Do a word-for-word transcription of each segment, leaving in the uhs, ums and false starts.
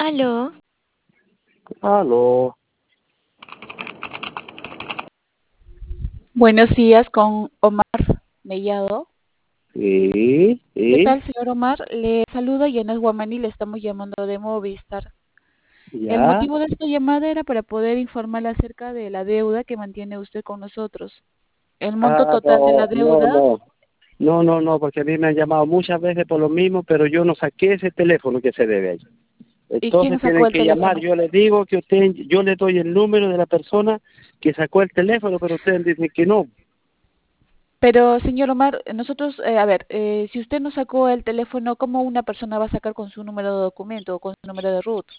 Aló. Aló. Buenos días, con Omar Mellado. Sí, ¿Qué sí, tal, señor Omar? Le saluda Yanes Guamani, le estamos llamando de Movistar. El ya. motivo de esta llamada era para poder informarle acerca de la deuda que mantiene usted con nosotros. El monto Ah, total de la no, no, deuda. no. No, no, no, porque a mí me han llamado muchas veces por lo mismo, pero yo no saqué ese teléfono que se debe ahí. ¿Y quién Entonces sacó tienen el que llamar. teléfono? Yo les digo que usted, yo le doy el número de la persona que sacó el teléfono, pero ustedes dicen que no. Pero, señor Omar, nosotros, eh, a ver, eh, si usted no sacó el teléfono, ¿cómo una persona va a sacar con su número de documento o con su número de root?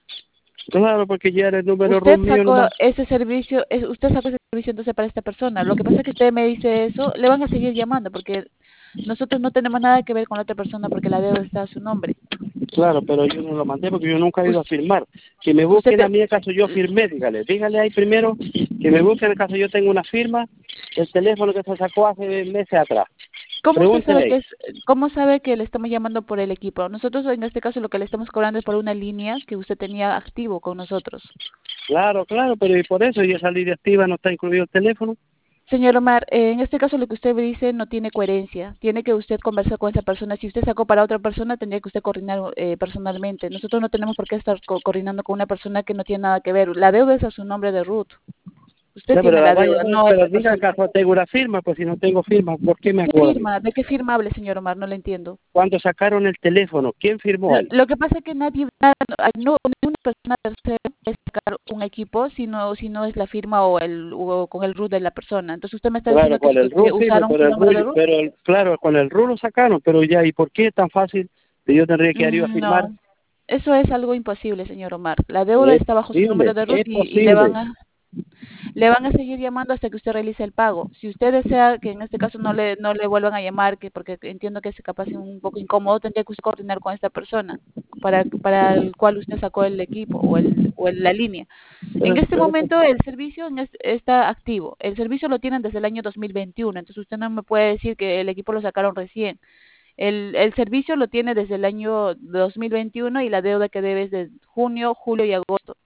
Claro, porque ya era el número Usted room mío sacó nomás. ese servicio, es- usted sacó ese servicio entonces para esta persona. Lo que pasa es que usted me dice eso, le van a seguir llamando porque nosotros no tenemos nada que ver con la otra persona porque la deuda está a su nombre. Claro, pero yo no lo mandé porque yo nunca he ido a Us- firmar. Que me Usted, busquen a te- mí en caso yo firmé, dígale. Dígale ahí primero que me busquen en caso yo tengo una firma, el teléfono que se sacó hace meses atrás. ¿cómo usted Pregúntele sabe que ahí. es, cómo sabe que le estamos llamando por el equipo? Nosotros en este caso lo que le estamos cobrando es por una línea que usted tenía activo con nosotros. Claro, claro, pero y por eso yo salí de activa, no está incluido el teléfono. Señor Omar, eh, en este caso lo que usted dice no tiene coherencia. Tiene que usted conversar con esa persona. Si usted sacó para otra persona, tendría que usted coordinar eh, personalmente. Nosotros no tenemos por qué estar co- coordinando con una persona que no tiene nada que ver. La deuda es a su nombre de Ruth. Usted Ya, pero tiene la la vaya, deuda, no pero esa diga persona. acaso tengo una firma, pues si no tengo firma, ¿por qué me ¿Qué cobran? firma? ¿De qué firma hable, señor Omar? No lo entiendo. Cuando sacaron el teléfono, ¿quién firmó Lo, ahí? lo que pasa es que nadie, nada- no, ninguna persona tercera puede sacar un equipo si no, si no es la firma o el o con el root de la persona. Entonces usted me está Claro, diciendo que, con el su- que RUL firma, usaron pero su el nombre de RUL, root. pero el- claro, con el RUL lo sacaron, pero ya, ¿y por qué es tan fácil que yo tendría que ir a Mm, firmar? No, eso es algo imposible, señor Omar. La deuda Es está bajo su número posible, de root es y, y le van posible. a le van a seguir llamando hasta que usted realice el pago. Si usted desea que en este caso no le no le vuelvan a llamar, que porque entiendo que es capaz un poco incómodo, tendría que usted coordinar con esta persona para para el cual usted sacó el equipo o el o el- la línea. En Pero, este pero, momento el servicio en es- está activo. El servicio lo tienen desde el año dos mil veintiuno, entonces usted no me puede decir que el equipo lo sacaron recién. El, el servicio lo tiene desde el año dos mil veintiuno y la deuda que debe es de junio, julio y agosto.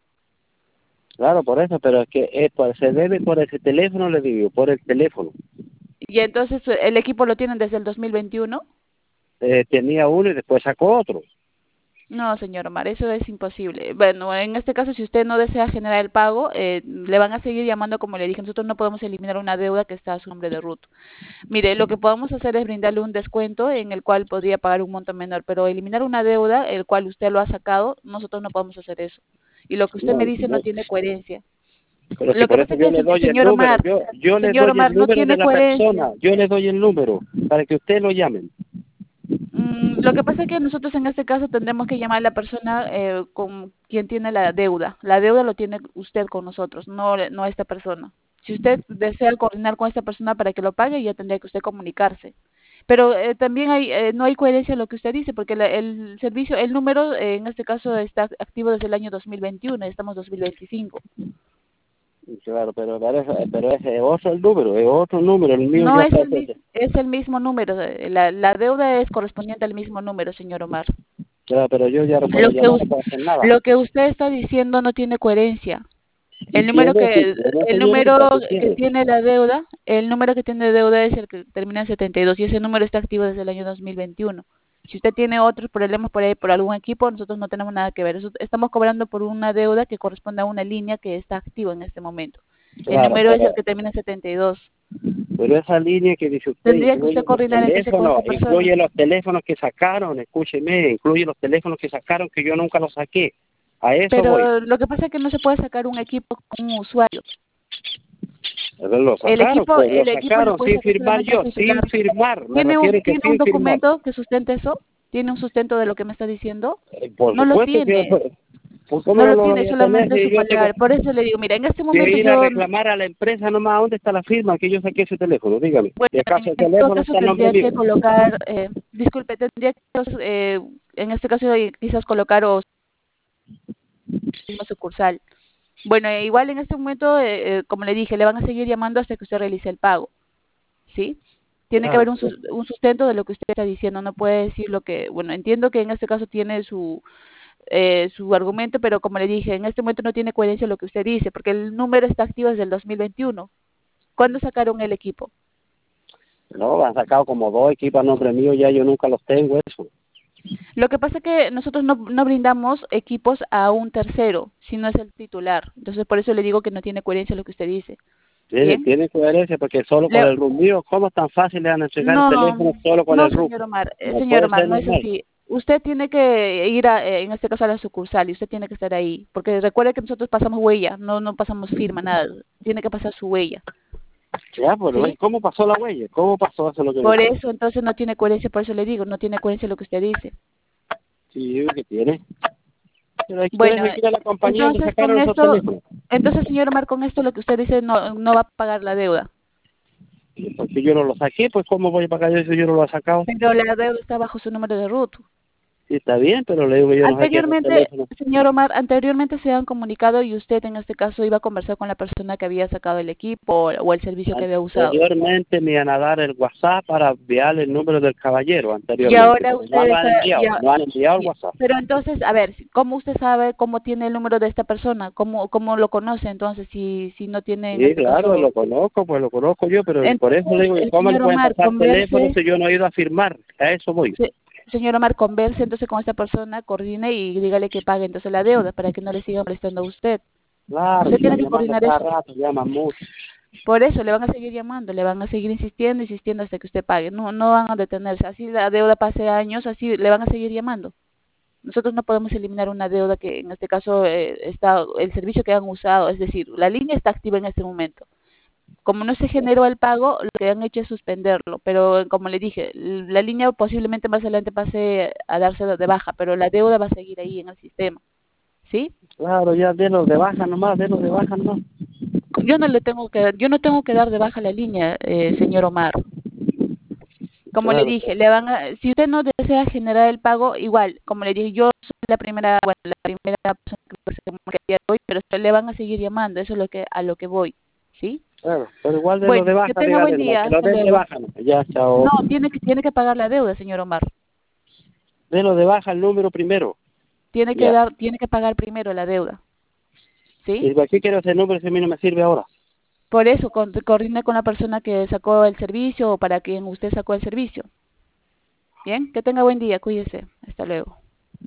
claro, por eso, pero es que es por- se debe por ese teléfono, le digo, por el teléfono. Y entonces eh, el equipo lo tienen desde el dos mil veintiuno. Eh, tenía uno y después sacó otro. No, señor Omar, eso es imposible. Bueno, en este caso, si usted no desea generar el pago, eh, le van a seguir llamando, como le dije, nosotros no podemos eliminar una deuda que está a su nombre de root. Mire, lo que podemos hacer es brindarle un descuento en el cual podría pagar un monto menor, pero eliminar una deuda, el cual usted lo ha sacado, nosotros no podemos hacer eso. Y lo que usted No, me dice no no, tiene coherencia. pero si Lo que por pasa eso es yo que, le se- doy el señor número, Omar, yo yo le señor doy el Omar, no número de tiene la coherencia. persona, yo le doy el número para que usted lo llame. Mm, lo que pasa es que nosotros en este caso tendremos que llamar a la persona eh, con quien tiene la deuda. La deuda lo tiene usted con nosotros, no, no esta persona. Si usted desea coordinar con esta persona para que lo pague, ya tendría que usted comunicarse. Pero eh, también hay, eh, no hay coherencia en lo que usted dice, porque la- el servicio, el número eh, en este caso está activo desde el año dos mil veintiuno, estamos dos mil veinticinco. Claro, pero parece, pero ese es otro el número, es otro número, el mío No ya es está el, ese. mis- es el mismo número, eh, la, la deuda es correspondiente al mismo número, señor Omar. Claro, pero yo ya no puedo Lo que, llamar, us- no puedo hacer nada. lo que usted está diciendo no tiene coherencia. Y El número tiene, si que tiene, el señorita, número si que tiene. tiene la deuda, el número que tiene deuda es el que termina en setenta y dos y ese número está activo desde el año dos mil veintiuno. Si usted tiene otros problemas por ahí por algún equipo, nosotros no tenemos nada que ver. Eso- estamos cobrando por una deuda que corresponde a una línea que está activa en este momento. El Claro, número es el pero, que termina en setenta y dos. pero esa línea que dice usted Tendría que usted incluye los coordinar entonces con teléfonos, esta persona. incluye los teléfonos que sacaron, escúcheme, incluye los teléfonos que sacaron que yo nunca los saqué. A eso voy. Pero lo que pasa es que no se puede sacar un equipo con un usuario. Lo El sacaron, equipo, pues, lo el equipo lo sacaron puede sin sacar firmar solamente el yo, sin titular. firmar, me ¿Tiene un, refiero que tiene un sin firmar. documento que sustente eso? ¿Tiene un sustento de lo que me está diciendo? Eh, por No lo supuesto que, tiene, pues, pues, ¿cómo no no lo lo tiene, voy a tener solamente si su yo tengo palabra. Por eso le digo, mira, en este que momento ir a yo, reclamar a la empresa nomás dónde está la firma que yo saqué ese teléfono? Dígame. bueno, Si acaso el en todo teléfono caso está en nombre tendría mío. que colocar, eh, disculpe, tendría que, eh, en este caso eh, quizás colocar o misma sucursal. Bueno, eh, igual en este momento, eh, eh, como le dije, le van a seguir llamando hasta que usted realice el pago, ¿sí? Tiene que Claro, haber un, sus- un sustento de lo que usted está diciendo, no puede decir lo que, bueno, entiendo que en este caso tiene su eh, su argumento, pero como le dije, en este momento no tiene coherencia lo que usted dice, porque el número está activo desde el dos mil veintiuno. ¿Cuándo sacaron el equipo? No, han sacado como dos equipos a nombre mío, ya yo nunca los tengo, eso. Lo que pasa es que nosotros no, no brindamos equipos a un tercero, si no es el titular. Entonces, por eso le digo que no tiene coherencia lo que usted dice. Tiene, ¿Bien? tiene coherencia, porque solo con Le, el room mío, ¿cómo es tan fácil le van a entregar el no, teléfono solo con no, el room? señor Omar, eh, No señor puede Omar, ser no es normal. así. Usted tiene que ir, a, eh, en este caso, a la sucursal y usted tiene que estar ahí, porque recuerde que nosotros pasamos huella, no no pasamos firma, nada. Tiene que pasar su huella, Ya, pero ¿sí? ¿cómo pasó la huella? ¿Cómo pasó? Eso es lo que no Por entiendo. eso, entonces, no tiene coherencia, por eso le digo, no tiene coherencia lo que usted dice. Sí, yo creo que tiene. Pero hay que Bueno, tener que ir a la compañía donde entonces, con sacaron esos esto, teléfonos. entonces, señor Omar, con esto lo que usted dice no, no va a pagar la deuda. Y porque yo no lo saqué, pues ¿cómo voy a pagar yo si yo no lo he sacado? Pero la deuda está bajo su número de ruta. Sí, está bien, pero le digo que yo no saqué esos Anteriormente, teléfonos. señor Omar, anteriormente se han comunicado y usted en este caso iba a conversar con la persona que había sacado el equipo o, o el servicio que había usado. Anteriormente me iban a dar el WhatsApp para enviarle el número del caballero, Y anteriormente, ahora pero no usted lo han está, enviado, ya, no han enviado el y- WhatsApp. pero entonces, a ver, ¿cómo usted sabe cómo tiene el número de esta persona? ¿Cómo, cómo lo conoce entonces si, si no tiene en Sí, este claro, caso? lo conozco, pues lo conozco yo, pero por eso le Entonces, digo, ¿y el cómo le señor pueden Omar pasar teléfono converse. si yo no he ido a firmar? A eso voy. Se- Señor Omar, converse entonces con esta persona, coordine y dígale que pague entonces la deuda para que no le siga molestando a usted. Claro, Usted me tiene están que llamando coordinar cada eso. rato, llaman mucho. Por eso le van a seguir llamando, le van a seguir insistiendo, insistiendo hasta que usted pague. No, no van a detenerse. Así la deuda pase años, así le van a seguir llamando. Nosotros no podemos eliminar una deuda que en este caso eh, está el servicio que han usado, es decir, la línea está activa en este momento. Como no se generó el pago, lo que han hecho es suspenderlo, pero como le dije, la línea posiblemente más adelante pase a darse de baja, pero la deuda va a seguir ahí en el sistema, ¿sí? Claro, ya denos de baja nomás, denos de baja nomás. Yo no le tengo que, yo no tengo que dar de baja la línea, eh, señor Omar. Como le Claro, dije, le van a, si usted no desea generar el pago, igual, como le dije, yo soy la primera, bueno, la primera persona que se comunicaría hoy, pero le van a seguir llamando, eso es lo que, a lo que voy, ¿sí? claro, pero igual denos Bueno, de que baja, tenga buen dígale nomás, día, que lo hasta den de luego. baja nomás. Ya, chao. No, tiene que, tiene que pagar la deuda, señor Omar. Denos de baja el número primero. Tiene que Ya. dar, tiene que pagar primero la deuda, ¿sí? ¿Y para qué quiero ese número si a mí no me sirve ahora? Por eso, con, coordine con la persona que sacó el servicio o para quien usted sacó el servicio. Bien, que tenga buen día, cuídese. Hasta luego.